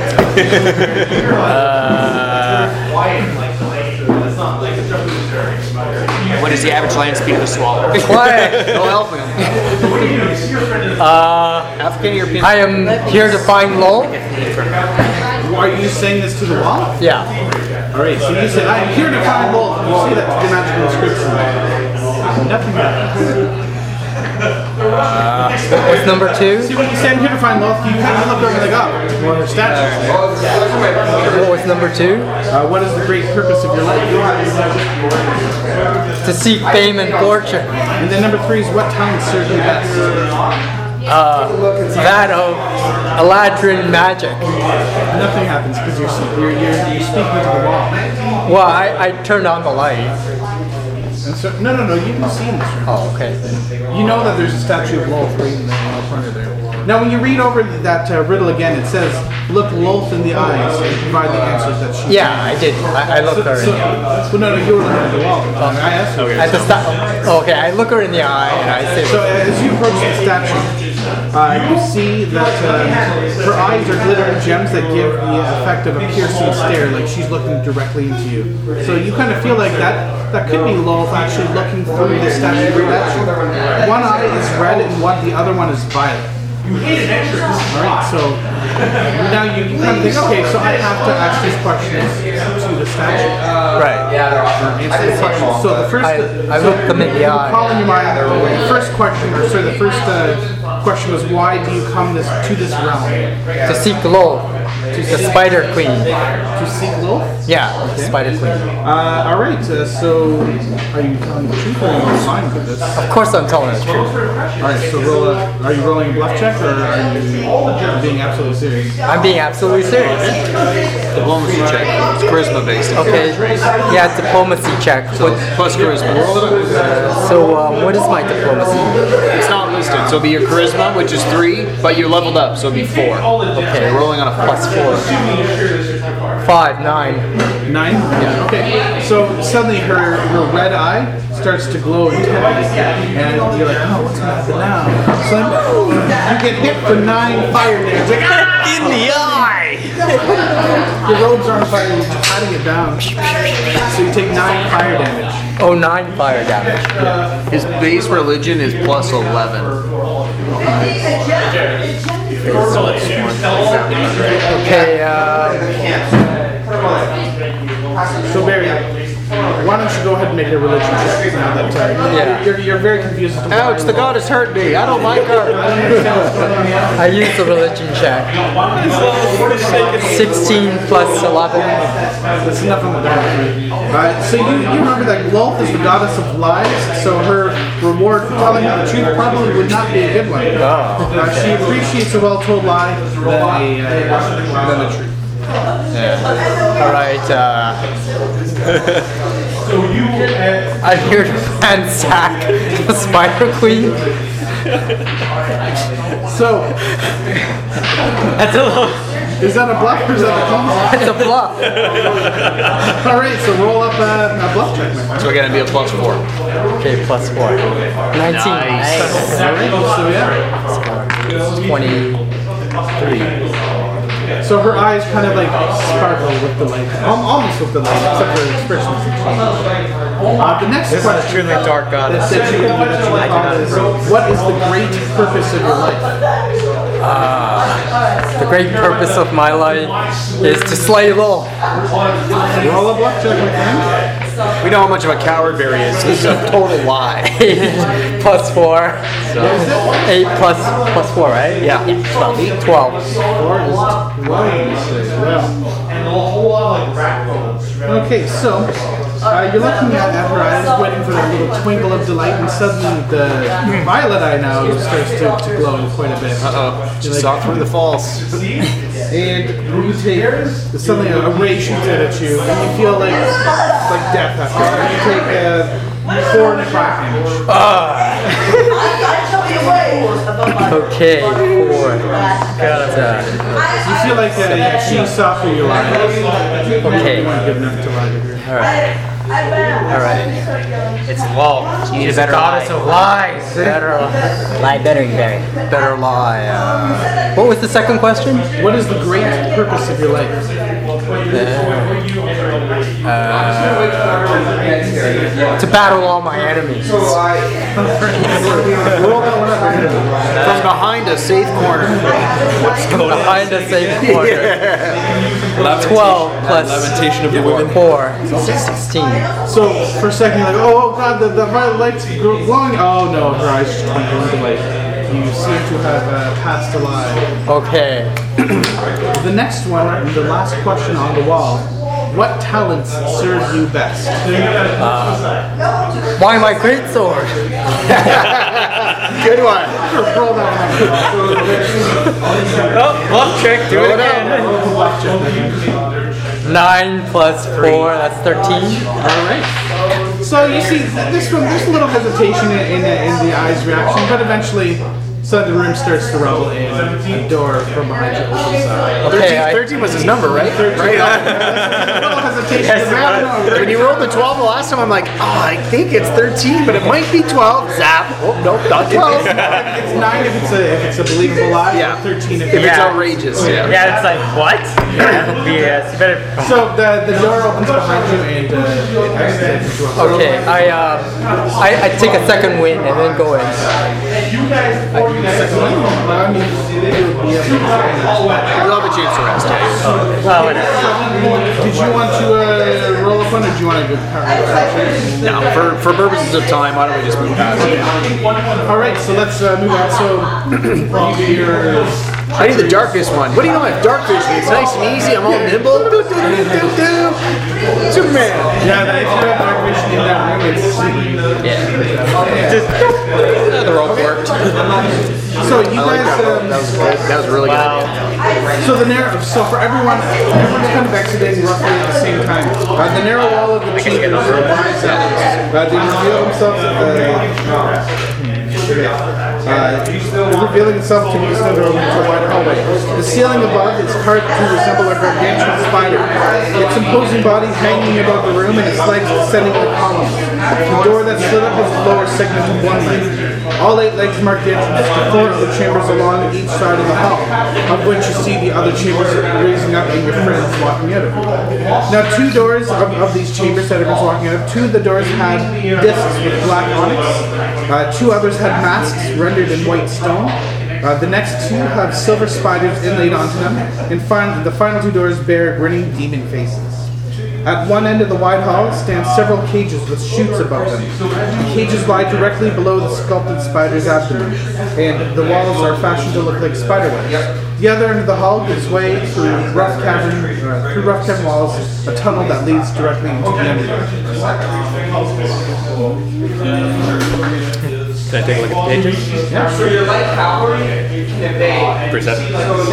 What is the average land speed of a swallow? Be quiet. No helping him. African European. I am here to find Lowell. Are you saying this to the wall? Yeah. Alright, so you said, I'm here to find Lowell. You see that the magical inscription. Nothing happens. What's number 2? See, when you say I'm here to find Lowell, you kind of look over like, oh, more statues. What was number 2? What is the great purpose of your life? To seek fame and fortune. And then number 3 is what talent serve you best? That of Eladrin magic. Nothing happens because you're speaking to the wall. Well, I turned on the light. And so, no, you can see in this room. Oh, okay. You know that there's a statue of Lolth right in the front of there. Now, when you read over that riddle again, it says, look Lolth in the eyes and provide the answers that she Yeah, I did. I looked her in the eye. Well, no, you were looking at the wall. I asked you. At the okay, I look her in the eye and I say, So, as you approach the statue, you see that her eyes are glittering gems that give the effect of a piercing stare, like she's looking directly into you. So you kind of feel like that could be Lolth actually looking through the statue at you. One eye is red and the other one is violet. Alright, so now you kind of think, okay, so I have to ask these questions to the statue. right. Answer the questions. So the first, I look them in the eye. Call in your mind. The first question, the first question was, why do you come to this realm? To seek Lowell, the Spider Queen. To seek Lolth? Yeah, the Spider Queen. All right. So, are you telling the truth or are you lying with this? Of course, I'm telling the truth. All right. So, are you rolling a bluff check or are you being absolutely serious? I'm being absolutely serious. Diplomacy check. It's charisma based. Okay. Yeah, diplomacy check. Plus charisma. What is my diplomacy? It's not listed, so it'll be your charisma, which is 3, but you're leveled up, so it'll be 4. Okay. You're rolling on a Plus 4. 5, 9. 9? Yeah. Okay. So suddenly her red eye starts to glow intently, and you're like, oh, what's going to happen now? So you get hit for 9 fire damage. Like, in the eye! Your robes are on fire, you're just patting it down. So you take 9 fire damage. Oh, 9 fire damage. His base religion is plus 11. Okay, So Barry, why don't you go ahead and make a religion check now that you're very confused as to why. Ouch, the goddess hurt me. I don't like her. I used the religion check. 16 plus 11. That's enough on the die. So you remember that Lolth is the goddess of lies, so her reward for telling you the truth probably would not be a good one. She appreciates a well-told lie than the truth. Alright, I'm here to ransack the Spider Queen. So, That's a little... is that a bluff or is that a call? That's a bluff. Alright, so roll up a bluff check, my friend. So we're gonna be a plus 4. Okay, plus 4. 19. Nice. Alright, so yeah. 23. So her eyes kind of like sparkle with the light, almost with the light, except for her expression is the next question truly dark goddess. that you can is, what is the great purpose of your life? The great purpose of my life is to slay Lowell. Roll a bluff check, my friend. We know how much of a coward Barry is. He's a total lie. 8 plus 4. 8 plus 4, right? Yeah. 12. 12. Okay, so you're looking at her eyes, waiting for that little twinkle of delight, and suddenly the violet eye now starts to glow quite a bit. She saw through the false. And you take suddenly a ray shoots at you, and you feel like death after that. You take 4 necrotic damage. Okay, 4. You feel like she saw through your lie. Okay. You weren't good enough to lie to her. Alright. It's Lol. She's the goddess of lies. Better Lie better, you better. lie. What was the second question? What is the great purpose of your life? To battle all my enemies. From behind a safe corner. Behind a safe corner. 12 plus Lamentation of the women. 4, 16. So for a second you're like, oh god, the violet light's glowing. Oh no, her eyes just twinkle into light. You seem to have passed a lie. Okay. The next one, the last question on the wall. What talents serve you best? Why my great sword? Good one. Roll that Oh, bluff trick. Do it again. one. 9 plus 4, that's 13. Alright. So you see, this one, there's a little hesitation in the eye's reaction, but eventually suddenly the room starts to rumble and a door from behind you opens up. Okay, 13 was his number, right? Right. A little hesitation. When you rolled the 12 the last time, I'm like, oh, I think it's 13, but it might be 12. Zap. Oh, nope, not 12. It's 9 if it's a believable lie. Yeah. 13 if If it's Yeah. outrageous. Yeah. Yeah, it's like, what? Yes, you better. So the door opens behind you and it exits into a Okay, I take a second wind and then go in. second one. I mean, it would be You'll have a chance to rest. Well, whatever. Did you want to roll up one, or do you want to go? No, for purposes of time, why don't we just move past it? All right, so let's move on. So your I need the darkness one. What do you know about dark vision? It's nice and easy. I'm all nimble. Do, do, do, do, do. Superman. yeah, if you have dark vision in that room, it's The rope worked. so you guys. That was good. That was really good. So the narrow. So for everyone's kind of exiting roughly at the same time. The narrow wall of the chamber lines up. They reveal themselves. Revealing itself to be stood over into a wider hallway. The ceiling above is carved to resemble a gargantuan spider. Its imposing body hanging above the room and its legs descending the columns. The door that stood up was the lower segment of one leg. All 8 legs mark the entrance to 4 other chambers along each side of the hall, of which you see the other chambers raising up and your friends walking out of. Now 2 doors of these chambers that everyone's walking out of, 2 of the doors had discs with black onyx. 2 others had masks rendered in white stone. The next 2 have silver spiders inlaid onto them, and the final 2 doors bear grinning demon faces. At one end of the wide hall stand several cages with chutes above them. The cages lie directly below the sculpted spider's abdomen, and the walls are fashioned to look like spider webs. The other end of the hall gives way through rough cavern walls, a tunnel that leads directly into the underground. Can I take a look at the pages? Perception.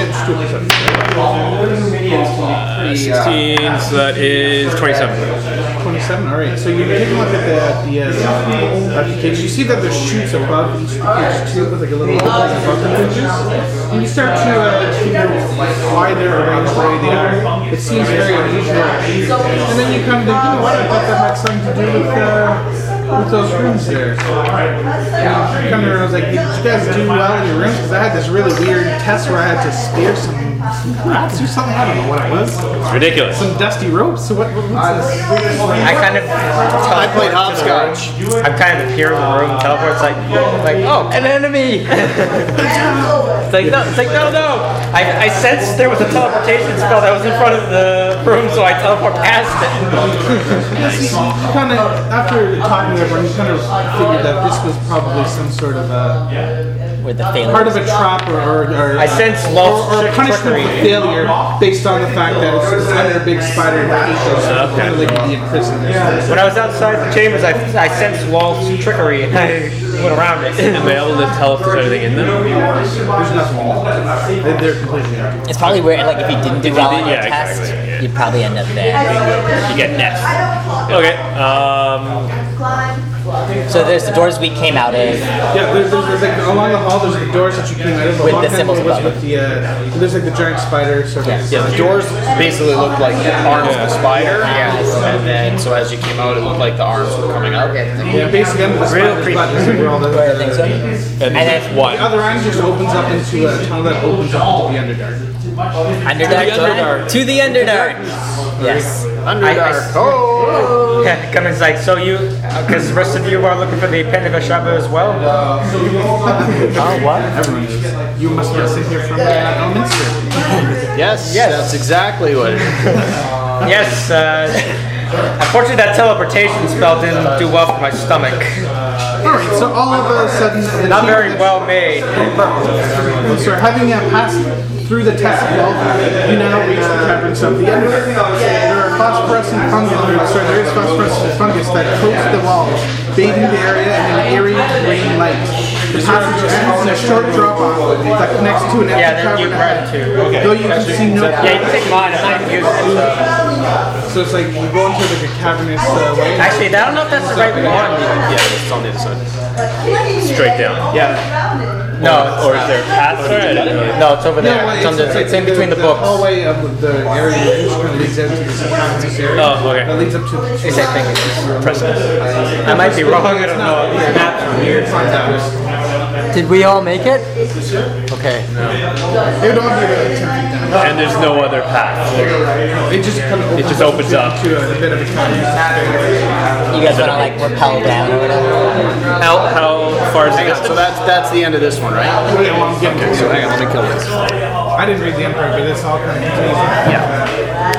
16, so that is 27. 27. All right. So you're taking a look at the cage. You see that there's chutes above each cage too, with like a little opening above the cages. And you start to figure why they're arranged the way they are. It seems very unusual. And then you kind of think, you know what? I thought that had something to do with those rooms there. And kind of I was like, did you guys do well in your rooms? Because I had this really weird test where I had to spear some rats or something. I don't know what it was. It's ridiculous. Some dusty ropes. So what's this? I kind of. I played hopscotch. I'm kind of appear in the room, teleport. It's like, oh, An enemy! it's like no. I sensed there was a teleportation spell that was in front of the room, so I teleport past it. Kind of after talking to everyone, you kind of figured that this was probably some sort of With the failure. part of a trap or I sense lost or punishment for failure based on the fact that it's under a big spider and kind of like be imprisoned. When I was outside the chambers, I sensed Lol's trickery, and I went around it. Am I able to tell if there's anything in them? There's nothing in them. They're completely empty. It's probably where, like, if you didn't do well on your yeah, test, exactly, yeah. you'd probably end up there. You get F. Okay. So there's the doors we came out of. Yeah, there's like along the hall. There's the doors that you came out of. With along the that symbols hall was above with the there's like the giant spider. So Yes. Yeah, the doors basically looked like the arms of the spider, and then so as you came out, it looked like the arms were coming up. yeah, basically under the spider's butt is where all the I think so. And then one. the other end just opens up into a tunnel that opens up into the Underdark. Underdark. To the Underdark. Yes. Underdark. Oh! Yeah, Gunnar's like, so you, because the rest of you are looking for the pen of a Shabu as well? Oh, what? You must have seen here from Elminster. Yes, that's exactly what it is. Yes, unfortunately that teleportation spell didn't do well for my stomach. Alright, so all of a sudden, Not very well made. So having passed through the test well, you now reach the caverns of the Underdark. There are phosphorescent fungus. There is phosphorescent fungus that coats the walls, bathing the area in an eerie green light. The passage ends in a short drop-off that connects to an empty Yeah, then you cavern grab ahead. two. Though you can see no. Yeah, you can take mine. I'm not even using it. So it's like you go into like a cavernous way. Actually, I don't know if that's the right one. Yeah, it's on the other side. Straight down. Yeah. No, Or is there a path for it? no, it's over there. No, It's, on the, it's in between the books. hallway of the area which kind of leads out to this cavernous area. Oh, okay. That leads up to the Same thing. I might be wrong. I don't know. These maps are weird sometimes. Did we all make it? Okay. It would all be really tempting down. And there's no other path. It just kind of It just opens up. to a bit of a cavernous area. You guys want to like rappel down or whatever? How far is Hang on, this? so that's the end of this one, right? Yeah, well, I'm getting to So it. hang on, let me kill this. I didn't read the Emperor, but it's all kind of continues. Yeah.